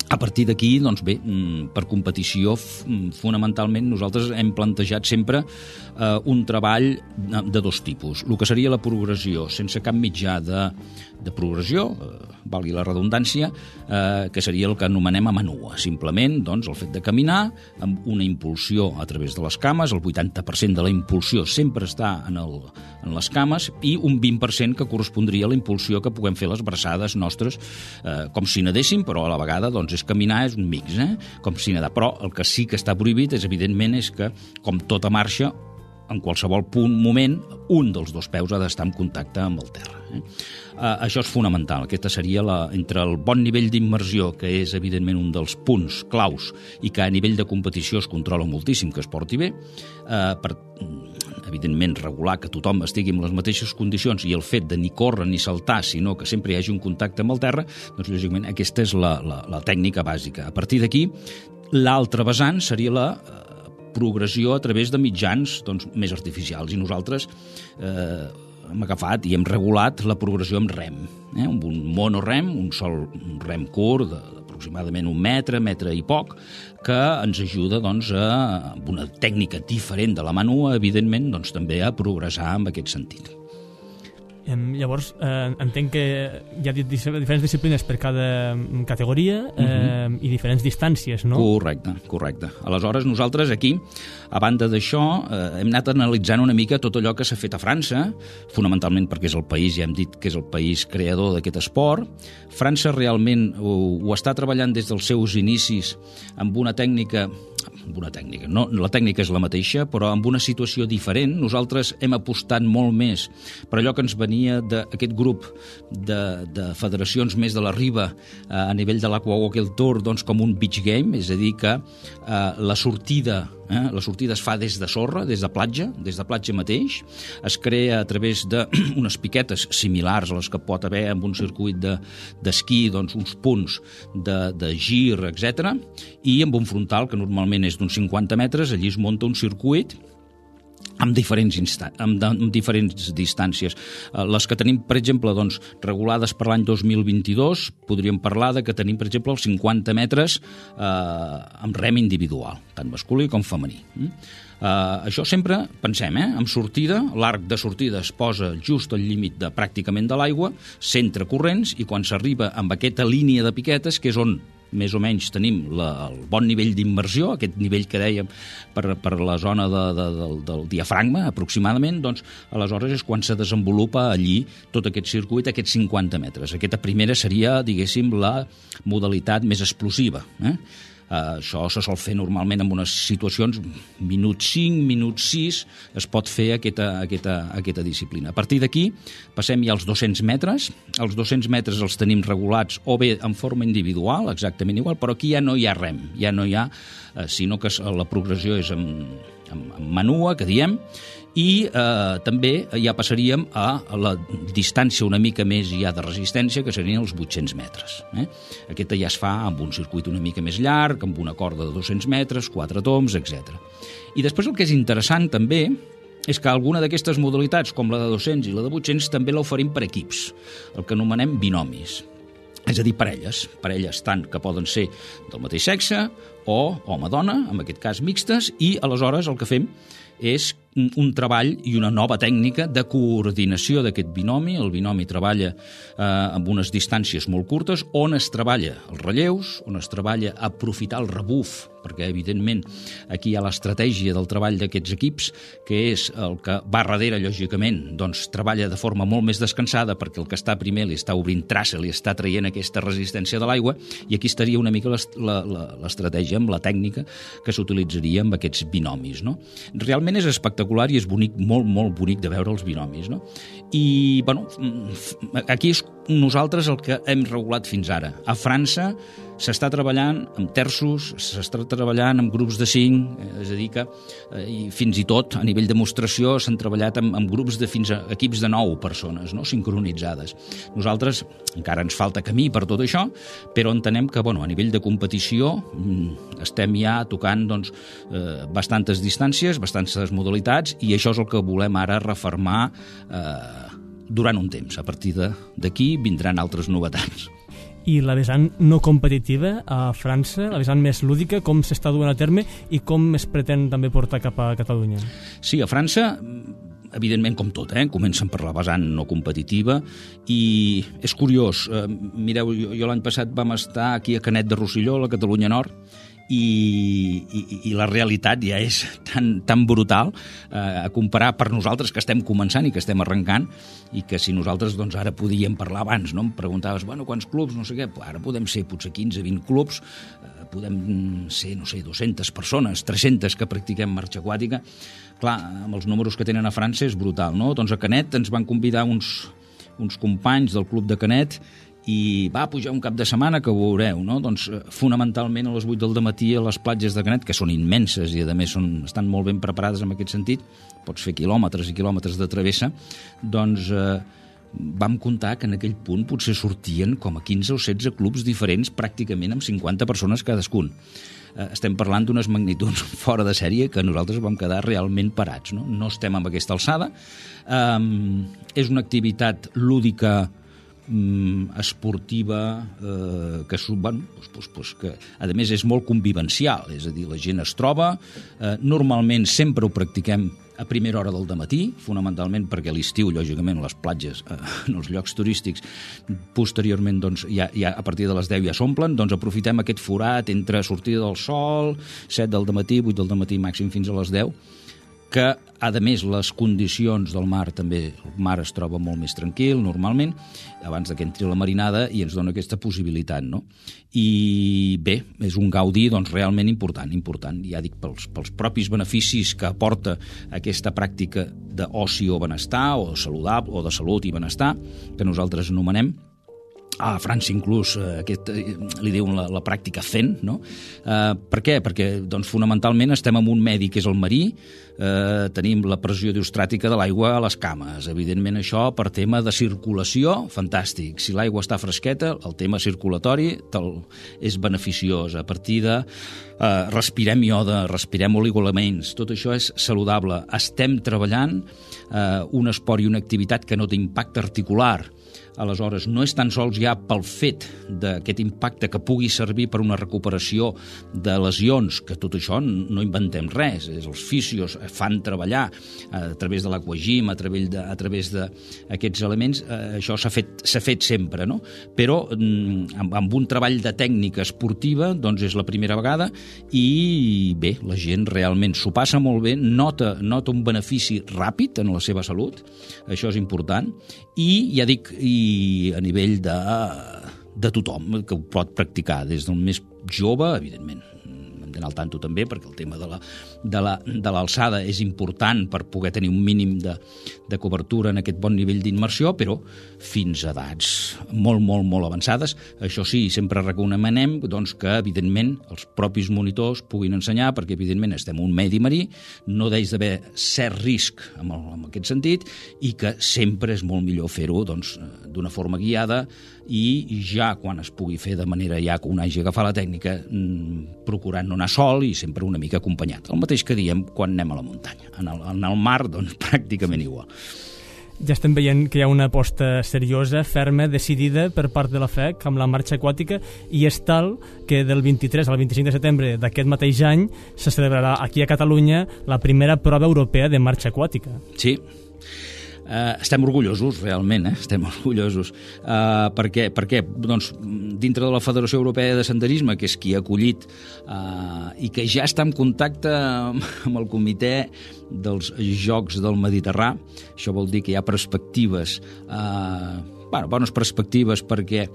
A partir d'aquí, doncs bé, per competició, fonamentalment nosaltres hem plantejat sempre un treball de dos tipus. El que seria la progressió, sense cap mitjà de progressió, valgui la redundància, que seria el que anomenem a manua. Simplement, doncs, el fet de caminar amb una impulsió a través de les cames, el 80% de la impulsió sempre està en les cames, i un 20% que correspondria a la impulsió que puguem fer les braçades nostres, com si nedéssim, però a la vegada, doncs, és caminar, és un mix, com si nedar. Però el que sí que està prohibit evidentment, és que, com tota marxa, en qualsevol moment, un dels dos peus ha d'estar en contacte amb el terra. Això és fonamental. Aquesta seria entre el bon nivell d'immersió, que és evidentment un dels punts claus i que a nivell de competició es controla moltíssim que es porti bé, per evidentment regular que tothom estigui en les mateixes condicions, i el fet de ni córrer ni saltar, sinó que sempre hi hagi un contacte amb el terra, doncs lògicament aquesta és la tècnica bàsica. A partir d'aquí, l'altre vessant seria la progressió a través de mitjans, doncs, més artificials, i nosaltres hem agafat i hem regulat la progressió amb rem, amb un monorem, un rem curt d'aproximadament 1 metre, metre i poc, que ens ajuda, doncs, amb una tècnica diferent de la manua, evidentment, doncs, també a progressar en aquest sentit. Llavors, entenc que hi ha diferents disciplines per cada categoria i diferents distàncies, no? Correcte. Aleshores, nosaltres aquí, a banda d'això, hem anat analitzant una mica tot allò que s'ha fet a França, fonamentalment perquè és el país, ja hem dit que és el país creador d'aquest esport. França realment ho està treballant des dels seus inicis amb una tècnica, no, la tècnica és la mateixa, però amb una situació diferent. Nosaltres hem apostat molt més per allò que ens venia d'aquest grup de federacions més de la riba a nivell de l'Aquawalking Tour, doncs, com un beach game, és a dir, que la sortida es fa des de sorra, des de platja mateix, es crea a través d'unes piquetes similars a les que pot haver amb un circuit d'esquí, doncs uns punts de gir, etc. I amb un frontal que normalment és d'uns 50 metres, allí es munta un circuit amb diferents distàncies. Les que tenim, per exemple, doncs, regulades per l'any 2022, podríem parlar de que tenim, per exemple, els 50 metres amb rem individual, tant masculí com femení. Això sempre, pensem, amb sortida, l'arc de sortida es posa just al límit pràcticament de l'aigua, centre corrents, i quan s'arriba amb aquesta línia de piquetes, que és on més o menys tenim el bon nivell d'immersió, aquest nivell que dèiem per la zona del diafragma, aproximadament, doncs aleshores és quan se desenvolupa allí tot aquest circuit, aquests 50 metres. Aquesta primera seria, diguéssim, la modalitat més explosiva. Això se sol fer normalment en unes situacions minut 5, minut 6, es pot fer aquesta disciplina. A partir d'aquí passem ja als 200 metres. Els 200 metres els tenim regulats o bé en forma individual, exactament igual, però aquí ja no hi ha rem, ja no hi ha, sinó que la progressió és amb manua, que diem, i també ja passaríem a la distància una mica més ja de resistència, que serien els 800 metres. Aquesta ja es fa amb un circuit una mica més llarg, amb una corda de 200 metres, 4 toms, etc. I després el que és interessant també és que alguna d'aquestes modalitats, com la de 200 i la de 800, també l'oferim per equips, el que anomenem binomis. És a dir, parelles tant que poden ser del mateix sexe o home-dona, en aquest cas mixtes, i aleshores el que fem és un treball i una nova tècnica de coordinació d'aquest binomi. El binomi treballa amb unes distàncies molt curtes, on es treballa els relleus, on es treballa aprofitar el rebuf, perquè evidentment aquí hi ha l'estratègia del treball d'aquests equips, que és el que va darrere, lògicament, doncs treballa de forma molt més descansada, perquè el que està primer li està obrint traça, li està traient aquesta resistència de l'aigua, i aquí estaria una mica l'estratègia amb la tècnica que s'utilitzaria amb aquests binomis, no? Realment és espectacular i és bonic, molt, molt bonic de veure els binomis, no? I, bueno, aquí és nosaltres el que hem regulat fins ara. A França s'està treballant amb terços, s'està treballant amb grups de 5, és a dir que fins i tot a nivell de demostració s'han treballat amb grups de fins a equips de 9 persones, no? Sincronitzades. Nosaltres encara ens falta camí per tot això, però entenem que, bueno, a nivell de competició estem ja tocant, doncs, bastantes distàncies, bastantes modalitats, i això és el que volem ara refermar durant un temps. A partir d'aquí vindran altres novetats. I la vessant no competitiva a França, la vessant més lúdica, com s'està duent a terme i com es pretén també portar cap a Catalunya? Sí, a França, evidentment com tot, comencen per la vessant no competitiva i és curiós, mireu, jo l'any passat vam estar aquí a Canet de Rosselló, a la Catalunya Nord, i la realitat ja és tan brutal a comparar per nosaltres que estem començant i que estem arrencant i que si nosaltres doncs, ara podíem parlar abans, no? Em preguntaves, quants clubs, no sé què, ara podem ser potser 15-20 clubs, podem ser, 200 persones, 300 que practiquem marxa aquàtica. Clar, amb els números que tenen a França és brutal, no? Doncs a Canet ens van convidar uns companys del club de Canet i va pujar un cap de setmana que ho veureu, no? Doncs fonamentalment a les 8 del dematí a les platges de Canet, que són immenses i a més estan molt ben preparades en aquest sentit, pots fer quilòmetres i quilòmetres de travessa, doncs vam comptar que en aquell punt potser sortien com a 15 o 16 clubs diferents pràcticament amb 50 persones cadascun. Estem parlant d'unes magnituds fora de sèrie que nosaltres vam quedar realment parats, no? No estem amb aquesta alçada. És una activitat lúdica esportiva que a més és molt convivencial, és a dir, la gent es troba, normalment sempre ho practiquem a primera hora del dematí, fonamentalment perquè a l'estiu, lògicament, les platges, en els llocs turístics, posteriorment, doncs, ja a partir de les 10 ja s'omplen, doncs aprofitem aquest forat entre sortida del sol, 7 del dematí, 8 del dematí màxim fins a les 10, que, a més, les condicions del mar també, el mar es troba molt més tranquil, normalment, abans que entri la marinada, i ens dona aquesta possibilitat, no? I bé, és un gaudi doncs, realment important, ja dic, pels propis beneficis que aporta aquesta pràctica d'oci o benestar, o saludable, o de salut i benestar, que nosaltres anomenem. A França inclús li diuen la pràctica zen, no? Per què? Perquè doncs, fonamentalment estem en un medi que és el marí, tenim la pressió diustràtica de l'aigua a les cames. Evidentment això per tema de circulació, fantàstic. Si l'aigua està fresqueta, el tema circulatori és beneficiós. A partir de respirem iode, respirem oligoelements, tot això és saludable. Estem treballant un esport i una activitat que no té impacte articular. Aleshores, no és tan sols ja pel fet d'aquest impacte que pugui servir per una recuperació de lesions, que tot això no inventem res, els fisios fan treballar a través de l'aquagym, a través d'aquests elements, això s'ha fet sempre, no? Però amb un treball de tècnica esportiva doncs és la primera vegada i bé, la gent realment s'ho passa molt bé, nota un benefici ràpid en la seva salut, això és important, i ja dic, i a nivell de tothom que ho pot practicar, des del més jove, evidentment, hem d'anar al tanto també, perquè el tema de l'alçada és important per poder tenir un mínim de cobertura en aquest bon nivell d'immersió, però fins a edats molt, molt, molt avançades. Això sí, sempre recomanem doncs, que, evidentment, els propis monitors puguin ensenyar, perquè, evidentment, estem en un medi marí, no deix d'haver cert risc en aquest sentit, i que sempre és molt millor fer-ho doncs, d'una forma guiada, i ja quan es pugui fer de manera ja que un hagi agafat la tècnica, procurant no anar sol i sempre una mica acompanyat. El mateix que diem quan anem a la muntanya. En el mar, doncs, pràcticament igual. Ja estem veient que hi ha una aposta seriosa, ferma, decidida per part de la FEC amb la marxa aquàtica, i és tal que del 23 al 25 de setembre d'aquest mateix any se celebrarà aquí a Catalunya la primera prova europea de marxa aquàtica. Sí. Estem orgullosos, realment, estem orgullosos. Per què? Perquè doncs, dintre de la Federació Europea de Senderisme, que és qui ha acollit i que ja està en contacte amb el comitè dels Jocs del Mediterrani, això vol dir que hi ha perspectives, bones perspectives perquè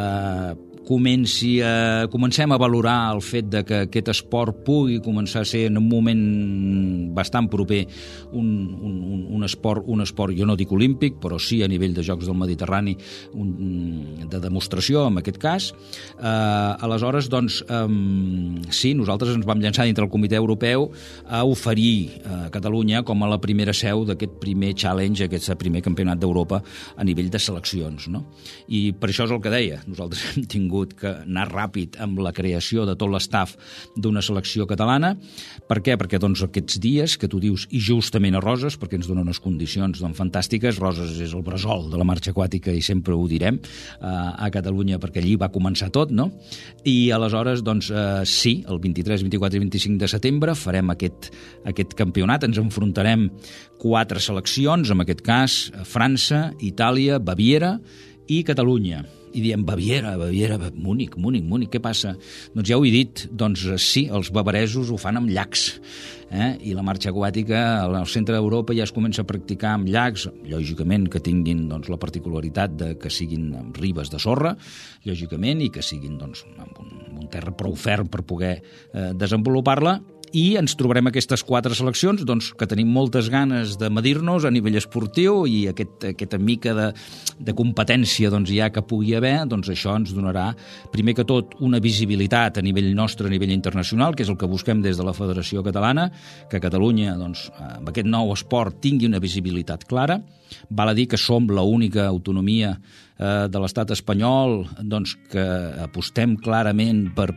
comencem a valorar el fet de que aquest esport pugui començar a ser en un moment bastant proper un esport, jo no dic olímpic, però sí a nivell de Jocs del Mediterrani, de demostració en aquest cas. Aleshores, doncs, sí, nosaltres ens vam llançar dintre el Comitè Europeu a oferir a Catalunya com a la primera seu d'aquest primer challenge, aquest primer campionat d'Europa a nivell de seleccions, no? I per això és el que deia, nosaltres hem tingut hagut que anar ràpid amb la creació de tot l'estaf d'una selecció catalana. Per què? Perquè doncs, aquests dies que tu dius, i justament a Roses, perquè ens donen unes condicions fantàstiques, Roses és el bressol de la marxa aquàtica i sempre ho direm a Catalunya, perquè allí va començar tot, no? I aleshores, doncs, sí, el 23, 24 i 25 de setembre farem aquest campionat, ens enfrontarem 4 seleccions, en aquest cas França, Itàlia, Baviera i Catalunya. I diem, Baviera, Múnich, què passa? Doncs ja ho he dit, doncs sí, els bavaresos ho fan amb llacs, i la marxa aquàtica al centre d'Europa ja es comença a practicar amb llacs, lògicament que tinguin doncs, la particularitat de que siguin amb ribes de sorra, lògicament, i que siguin doncs, amb un terra prou ferm per poder desenvolupar-la. I ens trobarem aquestes 4 seleccions doncs, que tenim moltes ganes de medir-nos a nivell esportiu i aquesta mica de competència doncs, ja que pugui haver, doncs això ens donarà, primer que tot, una visibilitat a nivell nostre, a nivell internacional, que és el que busquem des de la Federació Catalana, que Catalunya, doncs, amb aquest nou esport, tingui una visibilitat clara. Val a dir que som l'única autonomia de l'estat espanyol doncs, que apostem clarament per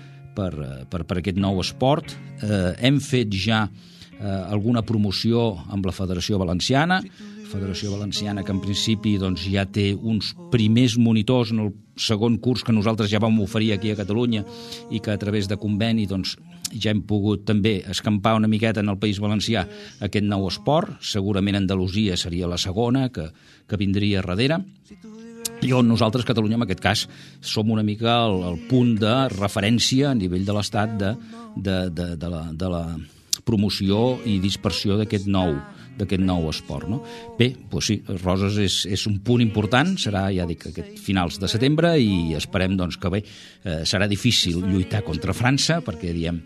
aquest nou esport. Hem fet ja alguna promoció amb la Federació Valenciana, que en principi doncs, ja té uns primers monitors en el segon curs que nosaltres ja vam oferir aquí a Catalunya i que a través de conveni doncs, ja hem pogut també escampar una miqueta en el País Valencià aquest nou esport. Segurament Andalusia seria la segona que vindria darrere. I on nosaltres, Catalunya, en aquest cas, som una mica el punt de referència a nivell de l'Estat de la promoció i dispersió d'aquest nou esport. No? Bé, doncs sí, Roses és un punt important, serà, ja dic, aquest finals de setembre i esperem doncs, que bé, serà difícil lluitar contra França, perquè diem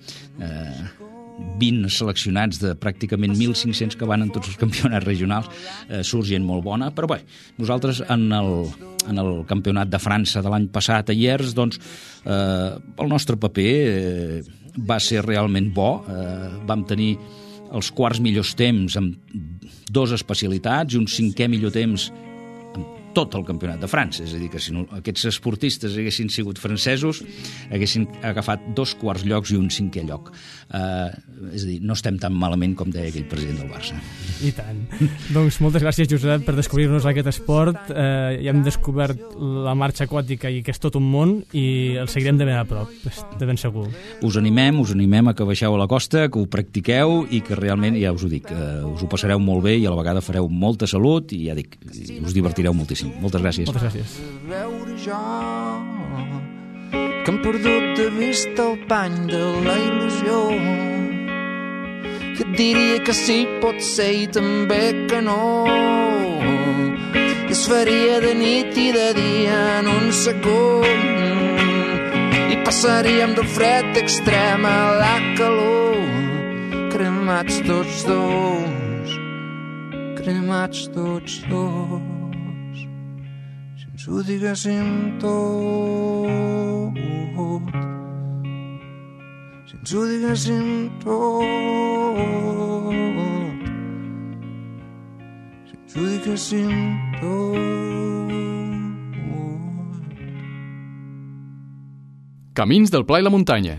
20 seleccionats de pràcticament 1.500 que van en tots els campionats regionals, surt gent molt bona, però bé, nosaltres en el campionat de França de l'any passat a Llers, doncs el nostre paper va ser realment bo, vam tenir els quarts millors temps amb 2 especialitats i un 5è millor temps tot el campionat de França, és a dir, que si no, aquests esportistes haguessin sigut francesos, haguessin agafat 2 quarts llocs i un 5è lloc. És a dir, no estem tan malament com deia aquell president del Barça. I tant. Doncs moltes gràcies, Josep, per descobrir-nos aquest esport. Ja hem descobert la marxa aquàtica i que és tot un món i el seguirem de ben a prop, de ben segur. Us animem a que baixeu a la costa, que ho practiqueu i que realment, ja us ho dic, us ho passareu molt bé i a la vegada fareu molta salut i ja dic, us divertireu moltíssim. Moltes gràcies. Moltes gràcies. Veure jo que hem perdut de vista el pany de la il·lusió, que et diria que sí pot ser i també que no, i es faria de nit i de dia en un segon i passaríem del fred extrem a la calor, cremats tots dos, cremats tots dos. Si ens ho diguéssim tot, si ens ho diguéssim tot, si ens ho diguéssim tot. Camins del Pla i la Muntanya.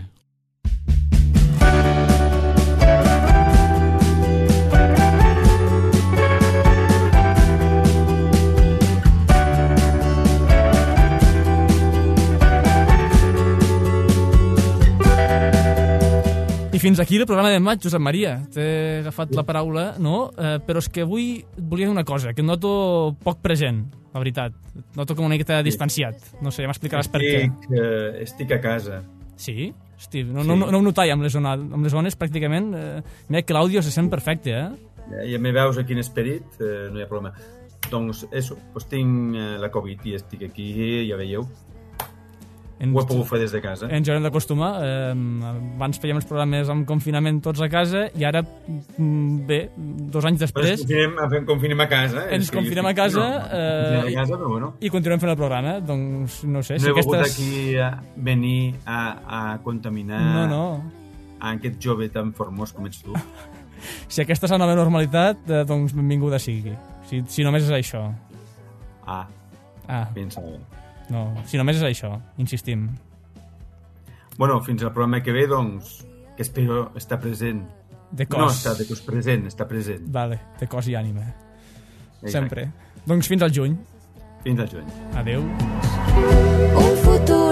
I fins aquí el programa de maig, Josep Maria. T'he agafat la paraula, no? Però és que avui volia dir una cosa, que et noto poc present, la veritat. Et noto com una miqueta distanciat. No sé, ja m'explicaràs per què. Estic a casa. Sí? Hosti, no ho notàvem amb les zones pràcticament. Mira que l'àudio se sent perfecte, Ja me veus aquí en esperit, no hi ha problema. Doncs tinc la Covid i estic aquí, ja veieu. Ho he pogut fer des de casa. Ens haurem d'acostumar. Abans fèiem els programes amb confinament tots a casa i ara, bé, 2 anys després... Confinem a casa. Ens confinem a casa, però bueno. I continuem fent el programa. Doncs no sé... No he volgut aquí venir a contaminar a aquest jove tan formós com ets tu. Si aquesta és la nova normalitat, doncs benvinguda sigui. Si només és això. Pensa bé. No, si només és això, insistim. Bueno, fins al programa que ve, doncs, que espero estar present. De cos. No està de cos present, està present. Vale, de cos i ànima. Exacte. Sempre. Doncs fins al juny. Fins al juny. Adeu. Un futur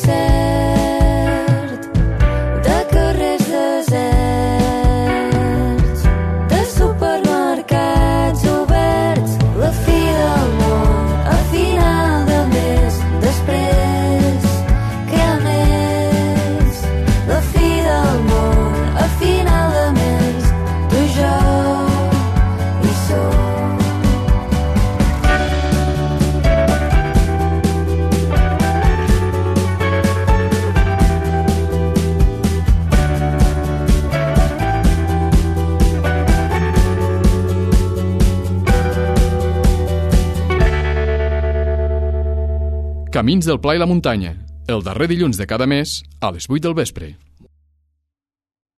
incert de carrers deserts, de supermercats oberts, la fi del món a final de mes, després que hi ha més, la fi del món a final de mes, tu i jo hi som. Camins del Pla i la Muntanya, el darrer dilluns de cada mes a les 8 del vespre.